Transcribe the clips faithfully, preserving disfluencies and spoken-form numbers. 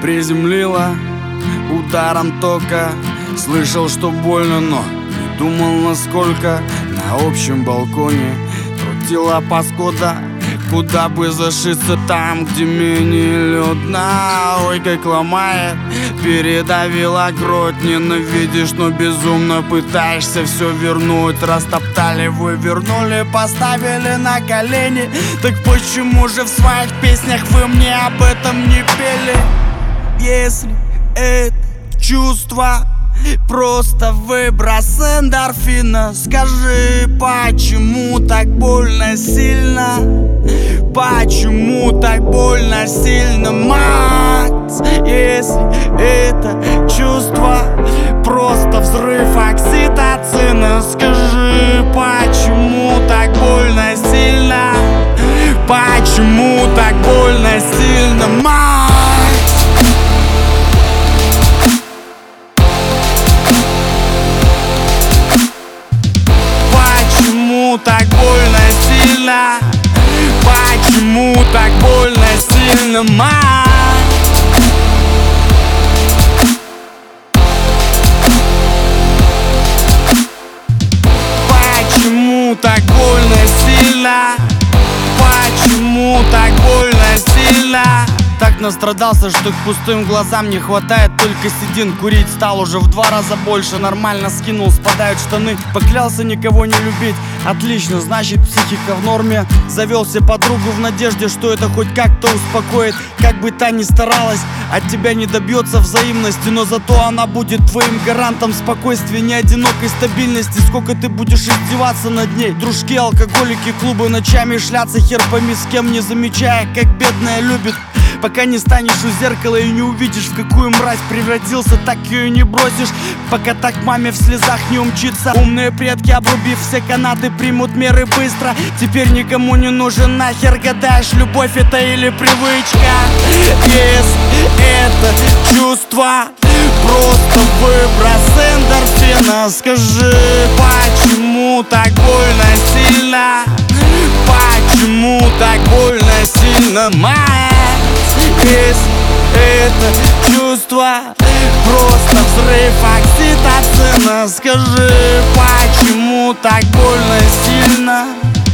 приземлила ударом тока. Слышал, что больно, но не думал насколько. На общем балконе крутила паскуда, куда бы зашиться там, где менее людно. Ой, как ломает, передавила грудь. Ненавидишь, но безумно пытаешься все вернуть. Растоптали, вывернули, поставили на колени. Так почему же в своих песнях вы мне об этом не пели? Если это чувство просто выброс эндорфина, скажи, почему так больно сильно? Почему так больно сильно, Макс? Если это чувство просто взрыв окситоцина, скажи, почему так больно сильно? Почему так больно сильно, Макс? Почему так больно сильно? Почему так больно сильно, Макс? Почему так больно сильно? Почему так больно сильно? Так настрадался, что к пустым глазам не хватает только седин. Курить стал уже в два раза больше. Нормально скинул, спадают штаны. Поклялся никого не любить. Отлично, значит психика в норме. Завел себе подругу в надежде, что это хоть как-то успокоит. Как бы та ни старалась, от тебя не добьется взаимности, но зато она будет твоим гарантом спокойствия, не одинокой стабильности. Сколько ты будешь издеваться над ней? Дружки, алкоголики, клубы, ночами шляться, хер пойми с кем, не замечая, как бедная любит. Пока не станешь у зеркала и не увидишь, в какую мразь превратился, так ее и не бросишь. Пока так маме в слезах не умчится. Умные предки, обрубив все канаты, примут меры быстро. Теперь никому не нужен нахер, гадаешь, любовь это или привычка. Если это чувство просто выброс эндорфина, скажи, почему так больно сильно? Почему так больно сильно, Макс? Если это чувство просто взрыв окситоцина, скажи, почему так больно сильно?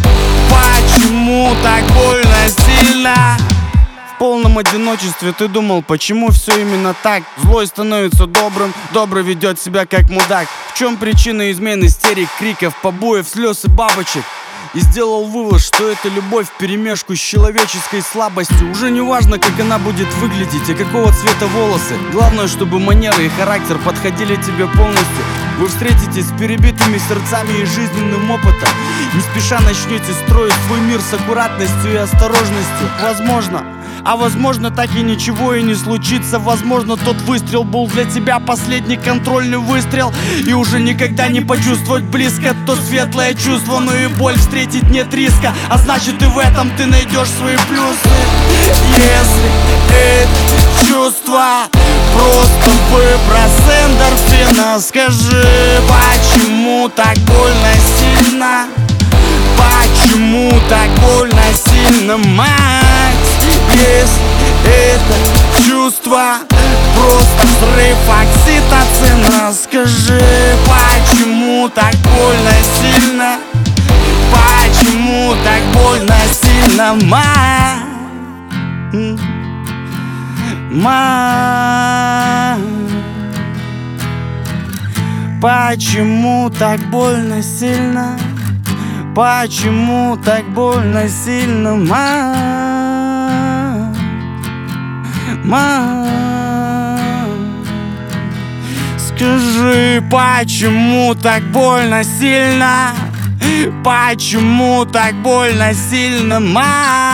Почему так больно сильно? В полном одиночестве ты думал, почему все именно так? Злой становится добрым, добрый ведет себя как мудак. В чем причина измен, истерик, криков, побоев, слез и бабочек? И сделал вывод, что это любовь вперемешку с человеческой слабостью. Уже не важно, как она будет выглядеть и какого цвета волосы. Главное, чтобы манеры и характер подходили тебе полностью. Вы встретитесь с перебитыми сердцами и жизненным опытом. Не спеша начнете строить свой мир с аккуратностью и осторожностью. Возможно, а возможно, так и ничего и не случится. Возможно, тот выстрел был для тебя последний контрольный выстрел, и уже никогда не почувствовать близко то светлое чувство, но и боль встретить нет риска. А значит, и в этом ты найдешь свои плюсы. Если это чувство просто выброс эндорфина, скажи, почему так больно сильно? Почему так больно сильно, Макс? Если это чувство просто взрыв окситоцина, скажи, почему так больно сильно? Почему так больно сильно, Макс? Макс, почему так больно сильно? Почему так больно сильно, Макс? Макс, скажи, почему так больно сильно? Почему так больно сильно, Макс?